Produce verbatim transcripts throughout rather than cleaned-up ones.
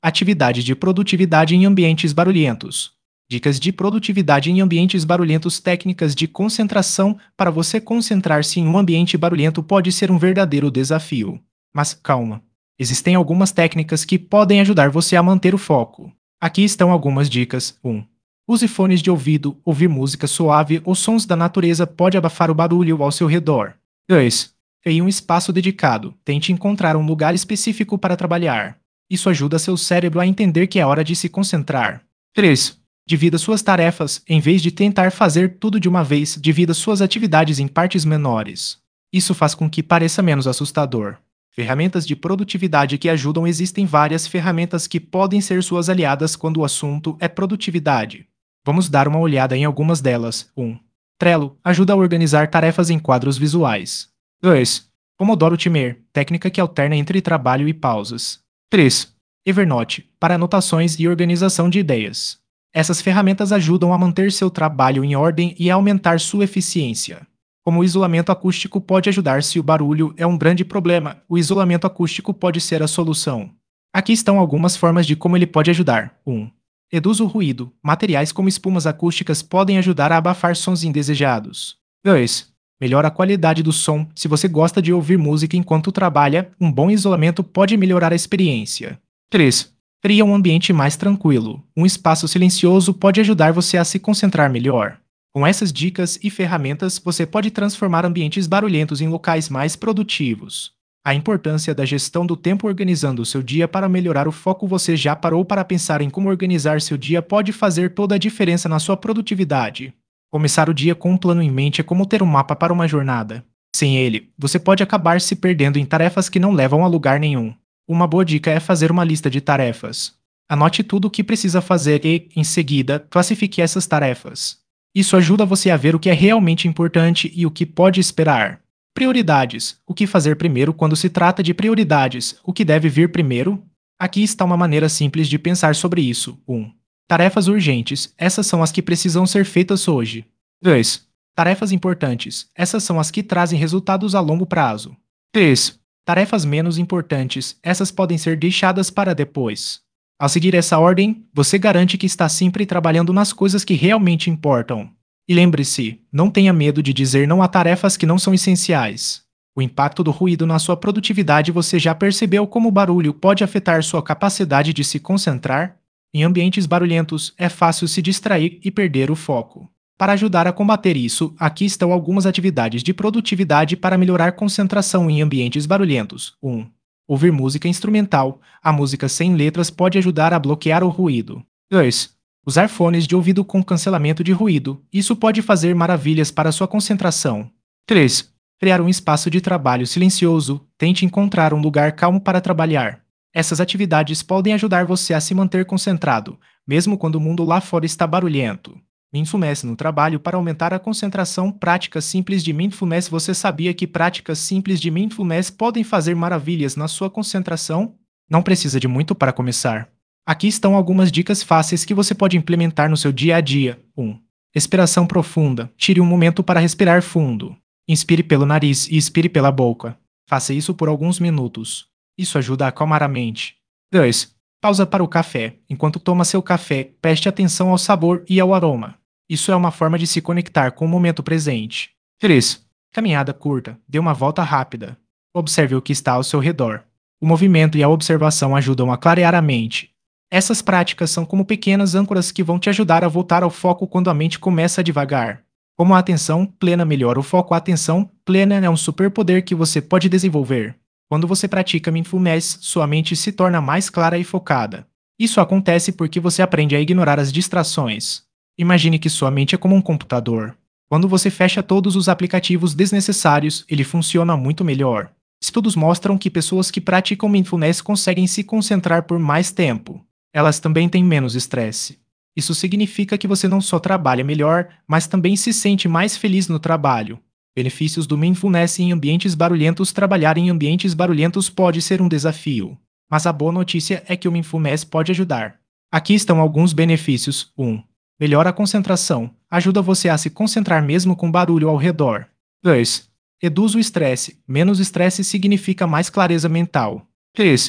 Atividade de produtividade em ambientes barulhentos. Dicas de produtividade em ambientes barulhentos. Técnicas de concentração. Para você concentrar-se em um ambiente barulhento pode ser um verdadeiro desafio. Mas calma. Existem algumas técnicas que podem ajudar você a manter o foco. Aqui estão algumas dicas. um. Use fones de ouvido. Ouvir música suave ou sons da natureza pode abafar o barulho ao seu redor. dois. Em um espaço dedicado. Tente encontrar um lugar específico para trabalhar. Isso ajuda seu cérebro a entender que é hora de se concentrar. três. Divida suas tarefas. Em vez de tentar fazer tudo de uma vez, divida suas atividades em partes menores. Isso faz com que pareça menos assustador. Ferramentas de produtividade que ajudam. Existem várias ferramentas que podem ser suas aliadas quando o assunto é produtividade. Vamos dar uma olhada em algumas delas. um. Trello ajuda a organizar tarefas em quadros visuais. dois. Pomodoro Timer, técnica que alterna entre trabalho e pausas. três. Evernote, para anotações e organização de ideias. Essas ferramentas ajudam a manter seu trabalho em ordem e a aumentar sua eficiência. Como o isolamento acústico pode ajudar se o barulho é um grande problema, o isolamento acústico pode ser a solução. Aqui estão algumas formas de como ele pode ajudar. um. Reduz o ruído. Materiais como espumas acústicas podem ajudar a abafar sons indesejados. dois. Melhora a qualidade do som. Se você gosta de ouvir música enquanto trabalha, um bom isolamento pode melhorar a experiência. três. Cria um ambiente mais tranquilo. Um espaço silencioso pode ajudar você a se concentrar melhor. Com essas dicas e ferramentas, você pode transformar ambientes barulhentos em locais mais produtivos. A importância da gestão do tempo. Organizando o seu dia para melhorar o foco. Você já parou para pensar em como organizar seu dia pode fazer toda a diferença na sua produtividade? Começar o dia com um plano em mente é como ter um mapa para uma jornada. Sem ele, você pode acabar se perdendo em tarefas que não levam a lugar nenhum. Uma boa dica é fazer uma lista de tarefas. Anote tudo o que precisa fazer e, em seguida, classifique essas tarefas. Isso ajuda você a ver o que é realmente importante e o que pode esperar. Prioridades. O que fazer primeiro quando se trata de prioridades? O que deve vir primeiro? Aqui está uma maneira simples de pensar sobre isso. um. Tarefas urgentes. Essas são as que precisam ser feitas hoje. dois. Tarefas importantes. Essas são as que trazem resultados a longo prazo. três. Tarefas menos importantes. Essas podem ser deixadas para depois. Ao seguir essa ordem, você garante que está sempre trabalhando nas coisas que realmente importam. E lembre-se, não tenha medo de dizer não a tarefas que não são essenciais. O impacto do ruído na sua produtividade. Você já percebeu como o barulho pode afetar sua capacidade de se concentrar? Em ambientes barulhentos, é fácil se distrair e perder o foco. Para ajudar a combater isso, aqui estão algumas atividades de produtividade para melhorar concentração em ambientes barulhentos. um. Ouvir música instrumental. A música sem letras pode ajudar a bloquear o ruído. dois. Usar fones de ouvido com cancelamento de ruído. Isso pode fazer maravilhas para sua concentração. três. Criar um espaço de trabalho silencioso. Tente encontrar um lugar calmo para trabalhar. Essas atividades podem ajudar você a se manter concentrado, mesmo quando o mundo lá fora está barulhento. Mindfulness no trabalho para aumentar a concentração. Práticas simples de Mindfulness. Você sabia que práticas simples de Mindfulness podem fazer maravilhas na sua concentração? Não precisa de muito para começar. Aqui estão algumas dicas fáceis que você pode implementar no seu dia a dia. um. Respiração profunda. Tire um momento para respirar fundo. Inspire pelo nariz e expire pela boca. Faça isso por alguns minutos. Isso ajuda a acalmar a mente. dois. Pausa para o café. Enquanto toma seu café, preste atenção ao sabor e ao aroma. Isso é uma forma de se conectar com o momento presente. três. Caminhada curta. Dê uma volta rápida. Observe o que está ao seu redor. O movimento e a observação ajudam a clarear a mente. Essas práticas são como pequenas âncoras que vão te ajudar a voltar ao foco quando a mente começa a divagar. Como a atenção plena melhora o foco. A atenção plena é um superpoder que você pode desenvolver. Quando você pratica Mindfulness, sua mente se torna mais clara e focada. Isso acontece porque você aprende a ignorar as distrações. Imagine que sua mente é como um computador. Quando você fecha todos os aplicativos desnecessários, ele funciona muito melhor. Estudos mostram que pessoas que praticam Mindfulness conseguem se concentrar por mais tempo. Elas também têm menos estresse. Isso significa que você não só trabalha melhor, mas também se sente mais feliz no trabalho. Benefícios do Mindfulness em ambientes barulhentos. Trabalhar em ambientes barulhentos pode ser um desafio, mas a boa notícia é que o Mindfulness pode ajudar. Aqui estão alguns benefícios. um. Melhora a concentração. Ajuda você a se concentrar mesmo com barulho ao redor. dois. Reduz o estresse. Menos estresse significa mais clareza mental. três.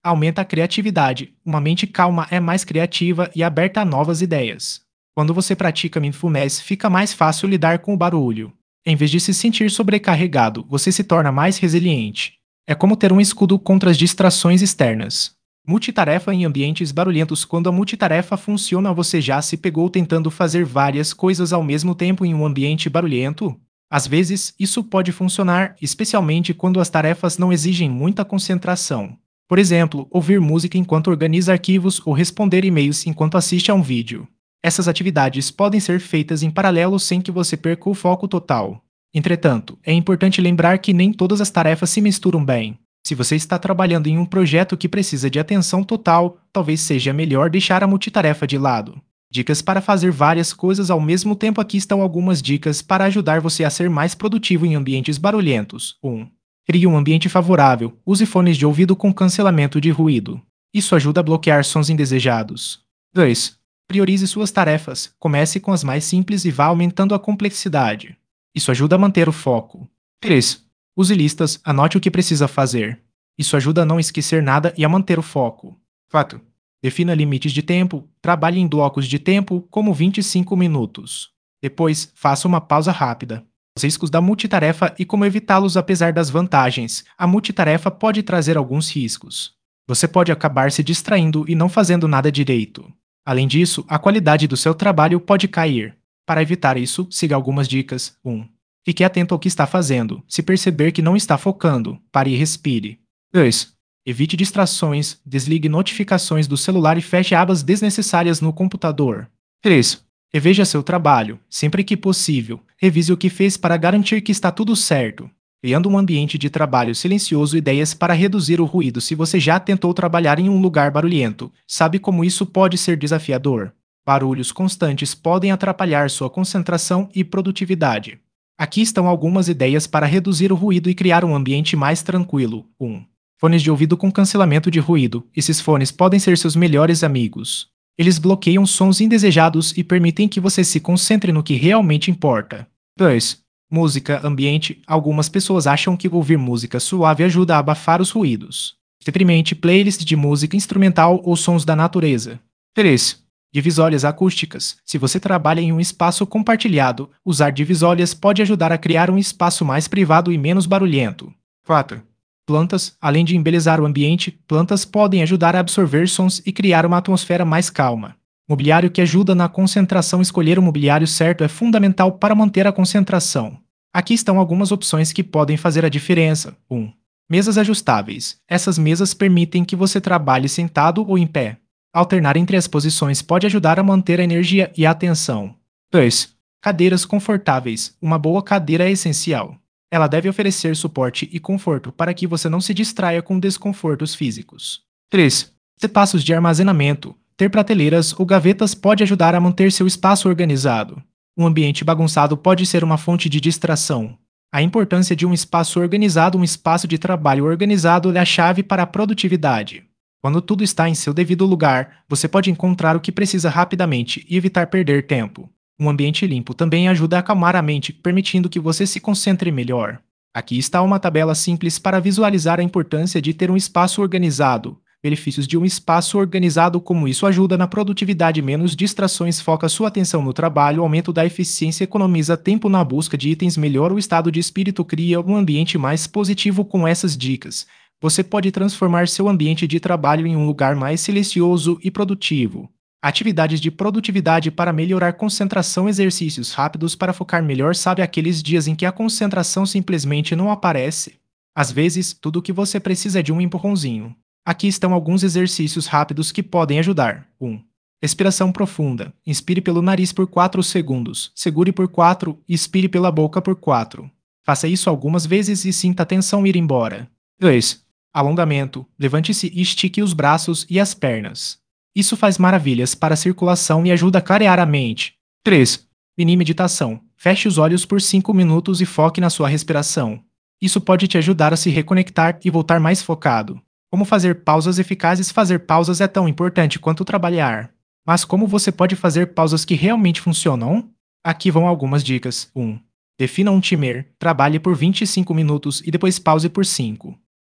Aumenta a criatividade. Uma mente calma é mais criativa e aberta a novas ideias. Quando você pratica mindfulness, fica mais fácil lidar com o barulho. Em vez de se sentir sobrecarregado, você se torna mais resiliente. É como ter um escudo contra as distrações externas. Multitarefa em ambientes barulhentos. Quando a multitarefa funciona, você já se pegou tentando fazer várias coisas ao mesmo tempo em um ambiente barulhento? Às vezes, isso pode funcionar, especialmente quando as tarefas não exigem muita concentração. Por exemplo, ouvir música enquanto organiza arquivos ou responder e-mails enquanto assiste a um vídeo. Essas atividades podem ser feitas em paralelo sem que você perca o foco total. Entretanto, é importante lembrar que nem todas as tarefas se misturam bem. Se você está trabalhando em um projeto que precisa de atenção total, talvez seja melhor deixar a multitarefa de lado. Dicas para fazer várias coisas ao mesmo tempo. Aqui estão algumas dicas para ajudar você a ser mais produtivo em ambientes barulhentos. um. Crie um ambiente favorável. Use fones de ouvido com cancelamento de ruído. Isso ajuda a bloquear sons indesejados. dois. Priorize suas tarefas. Comece com as mais simples e vá aumentando a complexidade. Isso ajuda a manter o foco. três. Use listas. Anote o que precisa fazer. Isso ajuda a não esquecer nada e a manter o foco. quatro. Defina limites de tempo. Trabalhe em blocos de tempo, como vinte e cinco minutos. Depois, faça uma pausa rápida. Os riscos da multitarefa e como evitá-los. Apesar das vantagens, a multitarefa pode trazer alguns riscos. Você pode acabar se distraindo e não fazendo nada direito. Além disso, a qualidade do seu trabalho pode cair. Para evitar isso, siga algumas dicas. um. Fique atento ao que está fazendo. Se perceber que não está focando, pare e respire. dois. Evite distrações. Desligue notificações do celular e feche abas desnecessárias no computador. três. Reveja seu trabalho. Sempre que possível, revise o que fez para garantir que está tudo certo. Criando um ambiente de trabalho silencioso. Ideias para reduzir o ruído. Se você já tentou trabalhar em um lugar barulhento, sabe como isso pode ser desafiador. Barulhos constantes podem atrapalhar sua concentração e produtividade. Aqui estão algumas ideias para reduzir o ruído e criar um ambiente mais tranquilo. um. Fones de ouvido com cancelamento de ruído. Esses fones podem ser seus melhores amigos. Eles bloqueiam sons indesejados e permitem que você se concentre no que realmente importa. dois. Música ambiente. Algumas pessoas acham que ouvir música suave ajuda a abafar os ruídos. Experimente playlists de música instrumental ou sons da natureza. três. Divisórias acústicas. Se você trabalha em um espaço compartilhado, usar divisórias pode ajudar a criar um espaço mais privado e menos barulhento. quatro. Plantas. Além de embelezar o ambiente, plantas podem ajudar a absorver sons e criar uma atmosfera mais calma. Mobiliário que ajuda na concentração. Escolher o mobiliário certo é fundamental para manter a concentração. Aqui estão algumas opções que podem fazer a diferença. um. Mesas ajustáveis. Essas mesas permitem que você trabalhe sentado ou em pé. Alternar entre as posições pode ajudar a manter a energia e a atenção. dois. Cadeiras confortáveis. Uma boa cadeira é essencial. Ela deve oferecer suporte e conforto para que você não se distraia com desconfortos físicos. três. Espaços de armazenamento. Ter prateleiras ou gavetas pode ajudar a manter seu espaço organizado. Um ambiente bagunçado pode ser uma fonte de distração. A importância de um espaço organizado. Um espaço de trabalho organizado é a chave para a produtividade. Quando tudo está em seu devido lugar, você pode encontrar o que precisa rapidamente e evitar perder tempo. Um ambiente limpo também ajuda a acalmar a mente, permitindo que você se concentre melhor. Aqui está uma tabela simples para visualizar a importância de ter um espaço organizado. Benefícios de um espaço organizado. Como isso ajuda na produtividade. Menos distrações. Foca sua atenção no trabalho. Aumento da eficiência. Economiza tempo na busca de itens. Melhora o estado de espírito. Cria um ambiente mais positivo. Com essas dicas, você pode transformar seu ambiente de trabalho em um lugar mais silencioso e produtivo. Atividades de produtividade para melhorar concentração. Exercícios rápidos para focar melhor. Sabe aqueles dias em que a concentração simplesmente não aparece? Às vezes, tudo o que você precisa é de um empurrãozinho. Aqui estão alguns exercícios rápidos que podem ajudar. um. Respiração profunda. Inspire pelo nariz por quatro segundos. Segure por quatro e expire pela boca por quatro. Faça isso algumas vezes e sinta a tensão ir embora. dois. Alongamento. Levante-se e estique os braços e as pernas. Isso faz maravilhas para a circulação e ajuda a clarear a mente. três. Mini meditação. Feche os olhos por cinco minutos e foque na sua respiração. Isso pode te ajudar a se reconectar e voltar mais focado. Como fazer pausas eficazes? Fazer pausas é tão importante quanto trabalhar. Mas como você pode fazer pausas que realmente funcionam? Aqui vão algumas dicas. um. Defina um timer. Trabalhe por vinte e cinco minutos e depois pause por cinco.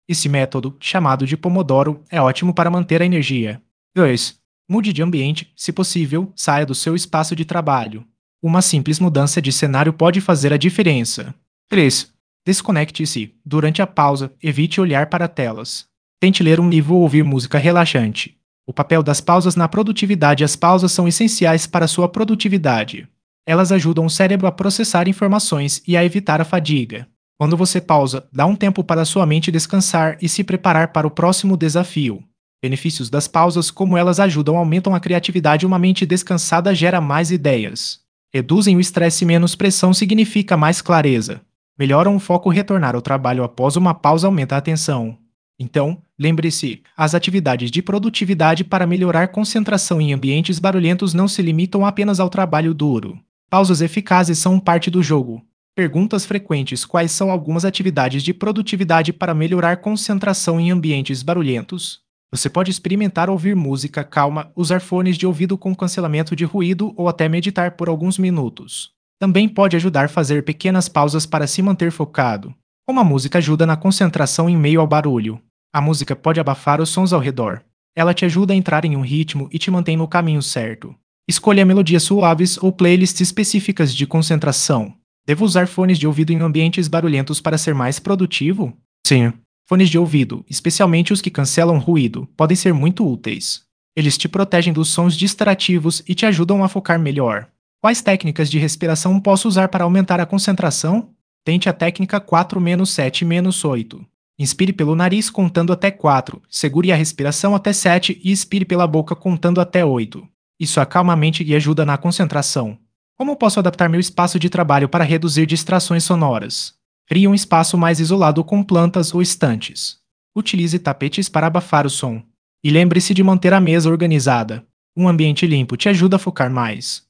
Esse método, chamado de Pomodoro, é ótimo para manter a energia. dois. Mude de ambiente, se possível, saia do seu espaço de trabalho. Uma simples mudança de cenário pode fazer a diferença. três. Desconecte-se. Durante a pausa, evite olhar para telas. Tente ler um livro ou ouvir música relaxante. O papel das pausas na produtividade. As pausas são essenciais para sua produtividade. Elas ajudam o cérebro a processar informações e a evitar a fadiga. Quando você pausa, dá um tempo para sua mente descansar e se preparar para o próximo desafio. Benefícios das pausas: como elas ajudam, aumentam a criatividade. Uma mente descansada gera mais ideias. Reduzem o estresse. Menos pressão significa mais clareza. Melhoram o foco. Retornar ao trabalho após uma pausa aumenta a atenção. Então, lembre-se, as atividades de produtividade para melhorar concentração em ambientes barulhentos não se limitam apenas ao trabalho duro. Pausas eficazes são parte do jogo. Perguntas frequentes: quais são algumas atividades de produtividade para melhorar concentração em ambientes barulhentos? Você pode experimentar ouvir música calma, usar fones de ouvido com cancelamento de ruído ou até meditar por alguns minutos. Também pode ajudar a fazer pequenas pausas para se manter focado. Como a música ajuda na concentração em meio ao barulho? A música pode abafar os sons ao redor. Ela te ajuda a entrar em um ritmo e te mantém no caminho certo. Escolha melodias suaves ou playlists específicas de concentração. Devo usar fones de ouvido em ambientes barulhentos para ser mais produtivo? Sim. Fones de ouvido, especialmente os que cancelam ruído, podem ser muito úteis. Eles te protegem dos sons distrativos e te ajudam a focar melhor. Quais técnicas de respiração posso usar para aumentar a concentração? Tente a técnica quatro sete oito. Inspire pelo nariz contando até quatro, segure a respiração até sete e expire pela boca contando até oito. Isso acalma a mente e ajuda na concentração. Como posso adaptar meu espaço de trabalho para reduzir distrações sonoras? Crie um espaço mais isolado com plantas ou estantes. Utilize tapetes para abafar o som. E lembre-se de manter a mesa organizada. Um ambiente limpo te ajuda a focar mais.